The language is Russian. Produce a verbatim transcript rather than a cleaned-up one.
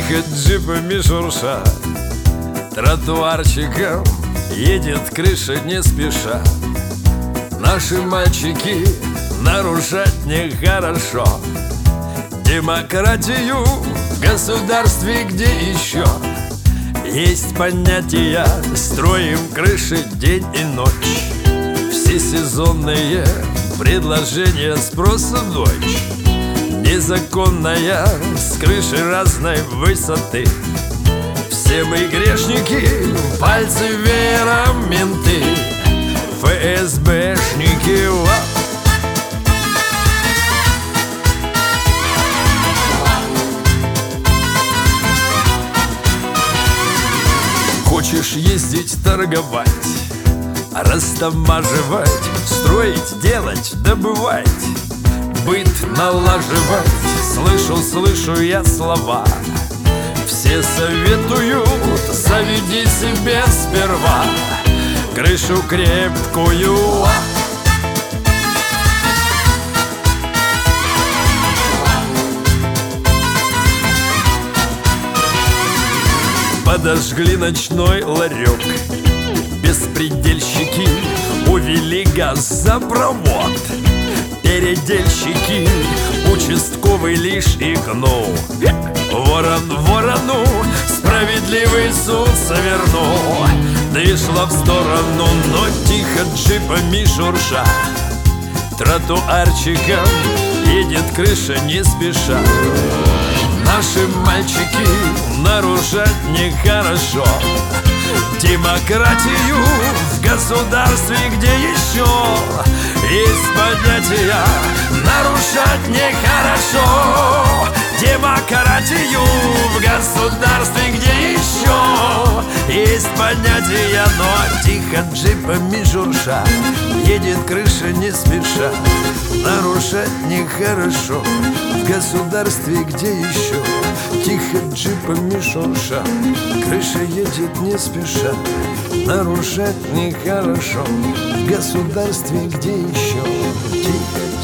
Тихо джипами шурша, тротуарчиком едет крыша не спеша. Наши мальчики нарушать нехорошо. Демократию в государстве, где еще есть понятия, строим крыши день и ночь. Всесезонные предложения спроса дочь. Незаконная с крыши разной высоты. Все мы грешники, пальцы веером менты, ФСБшники. Хочешь ездить, торговать, растамаживать, строить, делать, добывать, быт налаживать. Слышу, слышу я слова, все советуют: заведи себе сперва крышу крепкую. Подожгли ночной ларек, беспредельщики увели газ за провод. Передельщики участковый лишь икнул: ворон ворону справедливый суд совернул. Ты шла в сторону, но тихо джипами шурша, тротуарчиком едет крыша не спеша. Наши мальчики нарушать нехорошо. Демократию в государстве, где еще есть понятия, нарушать нехорошо. Демократию в государстве, где еще есть понятия, но тихо джипами журша, едет крыша не спеша. Нарушать нехорошо в государстве, где еще тихо джипами шурша, крыша едет не спеша. Нарушать нехорошо в государстве, где еще тихо